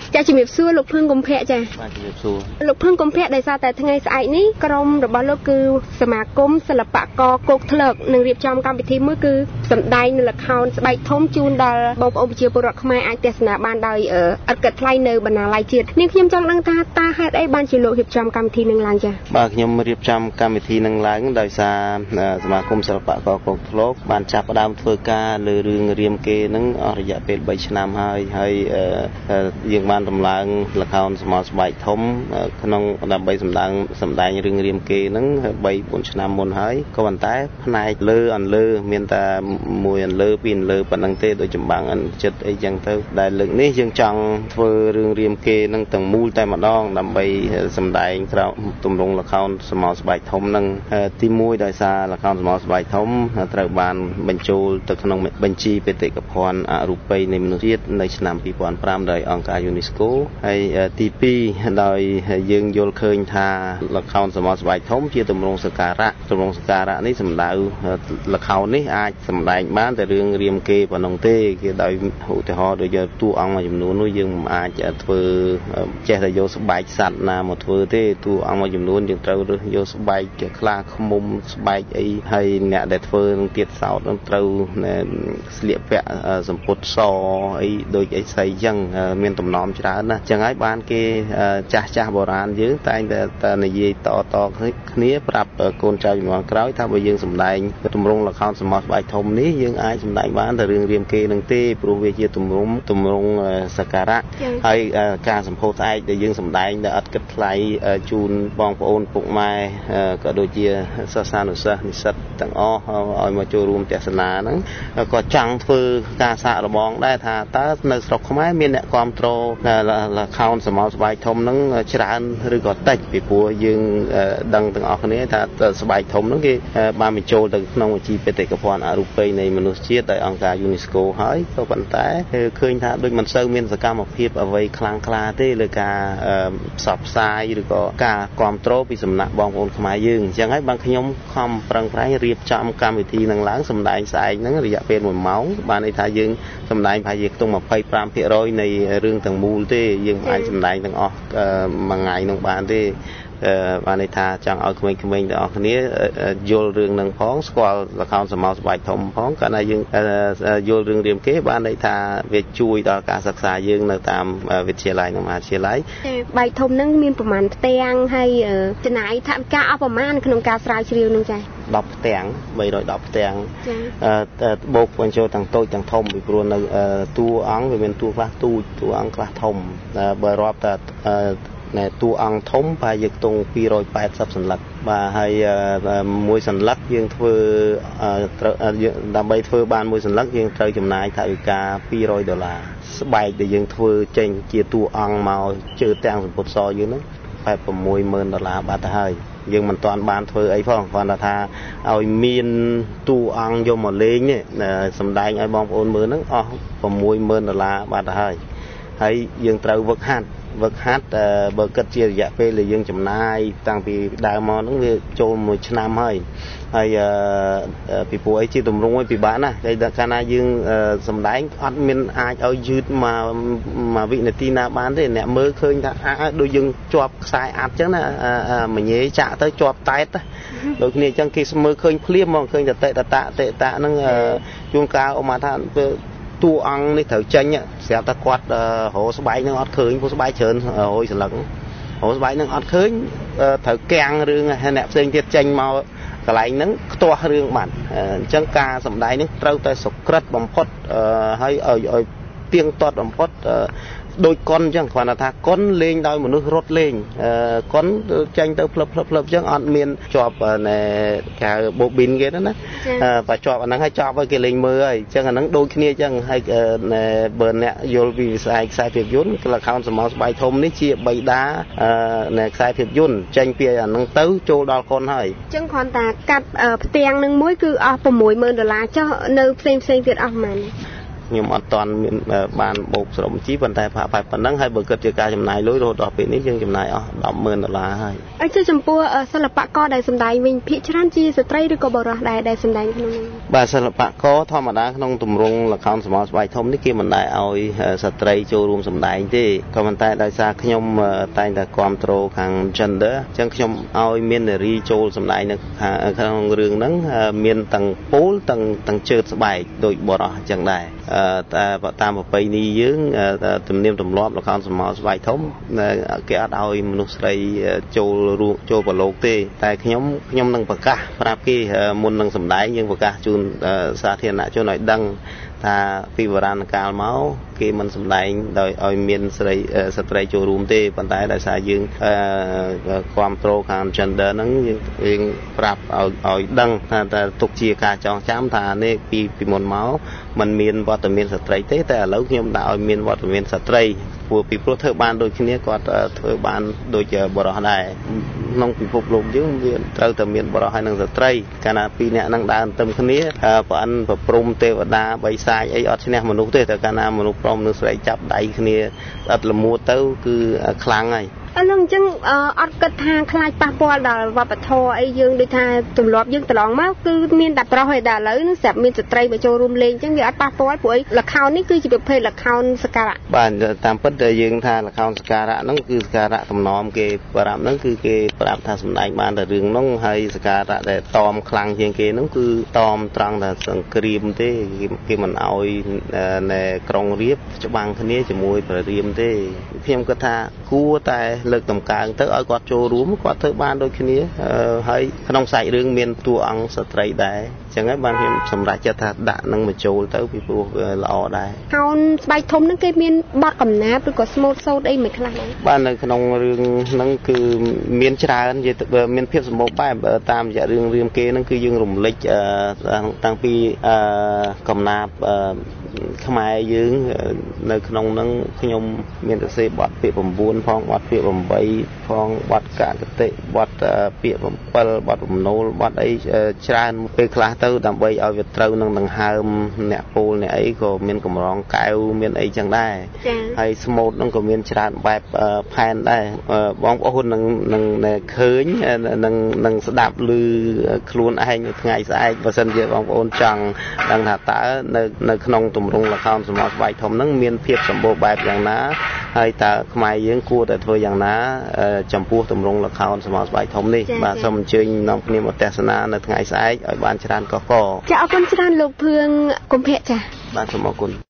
ចាជំរាបសួរលោកភឿងកុម្ភៈចាបាទជំរាបសួរលោកភឿងកុម្ភៈដោយសារតែថ្ងៃស្អែកនេះក្រុមរបស់លោកគឺសមាគមសិល្បករគោកធ្លកនឹងរៀបចំកម្មវិធីមួយគឺសម្ដែងនៅល្ខោនស្បែកធំជូនដល់បងប្អូនប្រជាពលរដ្ឋខ្មែរអាចទស្សនាបានដោយឥតគិតថ្លៃនៅបណ្ណាល័យជាតិនាងខ្ញុំចង់ដឹងថាតើហេតុអីបានជាលោករៀបចំកម្មវិធីនឹងឡើងចាបាទខ្ញុំរៀបចំកម្មវិធីនឹងឡើងដោយសារសមាគមសិល្បករគោកធ្លកបានចាប់ផ្ដើមធ្វើការលើរឿងរាមកេរ្តិ៍នឹងអស់រយៈពេល3ឆ្នាំហើយយើងបានដំឡើងល្ខោនស្មោស្បែកធំក្នុងដើម្បីសម្ដែងរឿងរាមកេរ្តិ៍នឹង 3-4 ឆ្នាំមុនហើយក៏ប៉ុន្តែផ្នែកលើអន្លើមានតែមួយអន្លើពីរអន្លើប៉ុណ្ណឹងទេដូចចម្បាំងអិនចិត្តអីចឹងទៅដែលលើកនេះយើងចង់ធ្វើរឿងរាមកេរ្តិ៍នឹងទាំងមូលតែម្ដងដើម្បីសម្ដែងក្រៅទម្រង់ល្ខោនស្មោស្បែកធំនឹងទី1ដោយសារល្ខោនស្មោស្បែកធំត្រូវបានបញ្ចូលទៅក្នុងបញ្ជីបេតិកភណ្ឌអរូបីនៃមនុស្សជាតិនៅឆ្នាំ2005ដោយអង្គការ UNESCO ហើយទី2ដោយយើងយល់ឃើញថាល្ខោនស្មោស្បែកធំជាទម្រង់សក្ការៈនេះសំដៅល្ខោននេះអាចសម្ដែងបានតែរឿងរាមកេរ្តិ៍ប៉ុណ្ណឹងទេគេដោយឧទាហរណ៍ដូចតួអង្គមួយចំនួននោះយើងមិនអាចធ្វើចេះតែយកស្បែកសត្វណាមកធ្វើទេតួអង្គមួយចំនួនយើងត្រូវរើសយកស្បែកខ្លាឃ្មុំស្បែកអីហើយអ្នកដែលធ្វើនឹងទៀតសោតនឹងត្រូវស្លៀកពាក់សម្ពុតសអីដូចអីស្អីចឹងមានតំណមច្រើនណាស់ចឹងហើយបានគេចាស់បុរាណយើងតែងតែនិយាយតគ្នាប្រាប់កូនចៅជំនាន់ក្រោយថាបើយើងសម្ដែងទម្រង់ល្ខោនស្មោស្បែកធំនេះយើងអាចសម្ដែងបានតែរឿងរាមកេរ្តិ៍នឹងទេព្រោះវាជាទម្រង់សក្ការៈហើយការសម្ពោធស្អែកដែលយើងសម្ដែងដែលអត់គិតថ្លៃជូនបងប្អូនពុកម៉ែក៏ដូចជាសិស្សានុសិស្សនិស្សិតទាំងអស់ឲ្យមកចូលរួមទស្សនាហ្នឹងក៏ចង់ធ្វើការសាកល្បងដែរថាតើនៅស្រុកខ្មែរមានអ្នកគ្រប់គ្រងល្ខោនស្មោស្បែកធំហ្នឹងច្រើនឬក៏តិចពីព្រោះយើងដឹងទាំងអស់គ្នាថាស្បែកធំហ្នឹងគេបានបញ្ចូលទៅក្នុងបញ្ជីបេតិកភណ្ឌអរូបីនៃមនុស្សជាតិដោយអង្គការ UNESCO ហើយក៏ប៉ុន្តែឃើញថាដូចមិនសូវមានសកម្មភាពអ្វីខ្លាំងក្លាទេលើការផ្សព្វផ្សាយឬក៏ការគ្រប់គ្រងពីសំណាក់បងប្អូនខ្មែរយើងអញ្ចឹងហើយបានខ្ញុំខំប្រឹងប្រែងរៀបចំកម្មវិធីនឹងឡើងសម្ដែងស្អែកហ្នឹងរយៈពេល1ម៉ោងបានន័យថាយើងសម្ដែងប្រហែលជាខ្ទង់ 25% នៃរឿងទាំងមូលទេយើងមិនអាចសម្ដែងទាំងអស់មួយថ្ងៃនោះបានទេបានន័យថាចង់ឲ្យក្មេងៗទាំងអស់គ្នាយល់រឿងនឹងផងស្គាល់ល្ខោនស្មោស្បែកធំផងកាលណាយើងយល់រឿងរាមកេរ្តិ៍បានន័យថាវាជួយដល់ការសិក្សាយើងនៅតាមវិទ្យាល័យនិងមហាវិទ្យាល័យបែកធំនឹងមានប្រមាណផ្ទាំងហើយចំណាយថវិកាអស់ប្រមាណក្នុងការស្រាវជ្រាវនឹងចា៎ 10ផ្ទាំង310ផ្ទាំងបូកបញ្ចូលទាំងតូចទាំងធំពីព្រោះនៅតួអង្គវាមានតួខ្លះទូចតួអង្គខ្លះធំបើរាប់តែតួអង្គធំប្រហែលជាខ្ទង់280សន្លឹកបាទហើយមួយសន្លឹកយើងធ្វើដើម្បីធ្វើបានមួយសន្លឹកយើងត្រូវចំណាយថវិកា$200ស្បែកដែលយើងធ្វើចេញជាតួអង្គមកជើទាំងសម្ពុតសយើងហ្នឹង$$60,000បាត់ទៅហើយយើងមិនទាន់បានធ្វើអីផងគ្រាន់តែថាឲ្យមានតួអង្គយកមកលេងនេះសម្ដែងឲ្យបងប្អូនមើលហ្នឹងអស់$60,000បាត់ទៅហើយយើងត្រូវវឹកហាត់បើគិតជារយៈពេលដែលយើងចំណាយតាំងពីដើមមកហ្នឹងវាចូល1ឆ្នាំហើយពីព្រោះអីជាទម្រង់ឲ្យពិបាកណាស់តែកាលណាយើងសម្ដែងអត់មានអាចឲ្យយឺតមកវិនាទីណាបានទេអ្នកមើលឃើញថាដូចយើងជាប់ខ្សែអាត់ចឹងណាមញេចាក់ទៅជាប់តែតដូចគ្នាចឹងគេមើលឃើញភ្លាមមកឃើញតែតេតៈហ្នឹងជួនកាលអមថាតួអង្គនេះត្រូវចេញស្រាប់តែគាត់រោស្បែកនឹងអត់ឃើញព្រោះស្បែកច្រើន100សន្លឹករោស្បែកនឹងអត់ឃើញត្រូវកាំងរឿងអ្នកផ្សេងទៀតចេញមកកន្លែងហ្នឹងខ្ទាស់រឿងបាត់អញ្ចឹងការសម្ដែងនេះត្រូវតែសុក្រិតបំផុតហើយឲ្យទៀងទាត់បំផុតដូចកុនអញ្ចឹងគ្រាន់តែថាកុនលេងដោយមនុស្សរត់លេងកុនចេញទៅផ្លឹបអញ្ចឹងអត់មានជាប់គេបូប៊ីនគេណាបើជាប់អាហ្នឹងឲ្យចប់ឲ្យគេលេងមើលហើយអញ្ចឹងអាហ្នឹងដូចគ្នាអញ្ចឹងហើយបើអ្នកយល់ពីវិស័យខ្សែភាពយន្តល្ខោនស្មោស្បែកធំនេះជាបិតានៃខ្សែភាពយន្តចេញពីអាហ្នឹងទៅចូលដល់កុនហើយអញ្ចឹងគ្រាន់តែកាត់ផ្ទាំងនឹងមួយគឺអស់$60,000ចុះនៅផ្សេងទៀតអស់ប៉ុន្មានខ្ញុំអត់ទាន់មានបានបូកសរុបបញ្ជីប៉ុន្តែប្រហែលប៉ុណ្ណឹងហើយបើគិតជាការចំណាយលុយរហូតដល់ពេលនេះយើងចំណាយអស់$10,000ហើយហើយចំពោះសិល្បករដែលសម្ដែងវិញភាគច្រើនជាស្ត្រីឬក៏បុរសដែលសម្ដែងក្នុងនេះបាទសិល្បករធម្មតាក្នុងទម្រង់ល្ខោនស្រមោលស្បែកធំនេះគេមិនដែលឲ្យស្ត្រីចូលរួមសម្ដែងទេក៏ប៉ុន្តែដោយសារខ្ញុំតែងតែគ្រប់គ្រងខាង gender អញ្ចឹងខ្ញុំឲ្យមាននារីចូលសម្ដែងនៅក្នុងរឿងហ្នឹងមានទាំងពោលទាំងជើងស្បែកដូចបុរសអញ្ចឹងដែរតែតាមប្រពៃណីយើងទំនៀមទម្លាប់ល្ខោនស្រមោលស្បែកធំគេអត់ឲ្យមនុស្សស្រីចូលប្រឡូកទេតែខ្ញុំនឹងប្រកាសប្រាប់គេមុននឹងសម្ដែងយើងប្រកាសជូនសាធារណជនឲ្យដឹងថាពីបុរាណកាលមកគេមិនសម្ដែងដោយឲ្យមានស្ត្រីចូលរួមទេប៉ុន្តែដោយសារយើងគ្រប់គ្រងខាង gender ហ្នឹងយើងប្រាប់ឲ្យដឹងថាទុកជាការចងចាំថានេះពីមុនមកมันមានវត្តមានស្ត្រីទេតែឥឡូវខ្ញុំដាក់ឲ្យមានវត្តមានស្ត្រីពីព្រោះធ្វើបានដូចគ្នាគាត់ធ្វើបានដូចបុរសដែរក្នុងពិភពលោកយើងវាត្រូវតែមានបុរសហើយនិងស្ត្រីកាលណាពីរនាក់នឹងដើរទៅគ្នាប្រអិនប្រព្រំទេវតាបិសាចអីអត់ឈ្នះមនុស្សទេតែកាលណាមនុស្សប្រុសមនុស្សស្រីចាប់ដៃគ្នាស្អិតល្មួតទៅគឺខ្លាំងហើយឥឡូវអញ្ចឹងអត់គិតថាខ្លាចប៉ះពាល់ដល់វប្បធម៌អីយើងដូចថាទម្លាប់យើងកន្លងមកគឺមានតែប្រុសឯតែឥឡូវនឹងស្រាប់មានស្ត្រីមកចូលរួមលេងអញ្ចឹងវាអត់ប៉ះពាល់ព្រោះល្ខោននេះគឺជាប្រភេទល្ខោនសក្ការៈបាទតាមពិតយើងថាល្ខោនសក្ការៈហ្នឹងគឺសក្ការៈតំណមគេប្រាប់ហ្នឹងគឺគេប្រាប់ថាសម្ដែងបានតែរឿងហ្នឹងហើយសក្ការៈដែលតមខ្លាំងជាងគេហ្នឹងគឺតមត្រង់ថាសង្គ្រាមទេគេមិនអោយនៅក្រុងរាពណ៍ច្បាំងគ្នាជាមួយព្រះរាមទេខ្ញុំគិតថាគួរតែលើកតម្កើងទៅឲ្យគាត់ចូលរួមគាត់ធ្វើបានដូចគ្នាហើយក្នុងសាច់រឿងមានតួអង្គស្ត្រីដែរអញ្ចឹងហើយបានខ្ញុំសម្រេចចិត្តថាដាក់នឹងមកចូលទៅពីព្រោះល្អដែរខោនស្បែកធំហ្នឹងគេមានបទកំណាព្យឬក៏ស្មូតសូត្រអីមិនខ្លះដែរបាទនៅក្នុងរឿងហ្នឹងគឺមានច្រើនមានភាពសម្បូរបែបតាមរយៈរឿងរាមគេហ្នឹងគឺយើងរំលេចតាំងពីកំណាព្យខ្មែរយើងនៅក្នុងហ្នឹងខ្ញុំមានទៅសេបទពាក្យ9ផងបទពាក្យ8ផងបទកកតិបទពាក្យ7បទបំណូលបទអីច្រើនពេលខ្លះទៅដើម្បីឲ្យវាត្រូវនឹងដង្ហើមអ្នកពោលអ្នកអីក៏មានកម្រងកែវមានអីចឹងដែរហើយស្មូតហ្នឹងក៏មានច្រើនបែបផែនដែរបងប្អូននឹងឃើញនឹងស្ដាប់ឮខ្លួនឯងថ្ងៃស្អែកបើសិនជាបងប្អូនចង់ដឹងថាតើនៅក្នុងទម្រង់ល្ខោនស្រមោលស្បែកធំហ្នឹងមានភាពសម្បូរបែបយ៉ាងណាហើយតើខ្មែរយើងគួរតែធ្វើយ៉ាងណាចំពោះទម្រង់ល្ខោនស្រមោលស្បែកធំនេះបាទសូមអញ្ជើញនាំគ្នាមកទស្សនានៅថ្ងៃស្អែកឲ្យបានច្រើនកកកចាអរគុណច្រើនលោកភឿងកុម្ភៈចាបាទសូមអរគុណ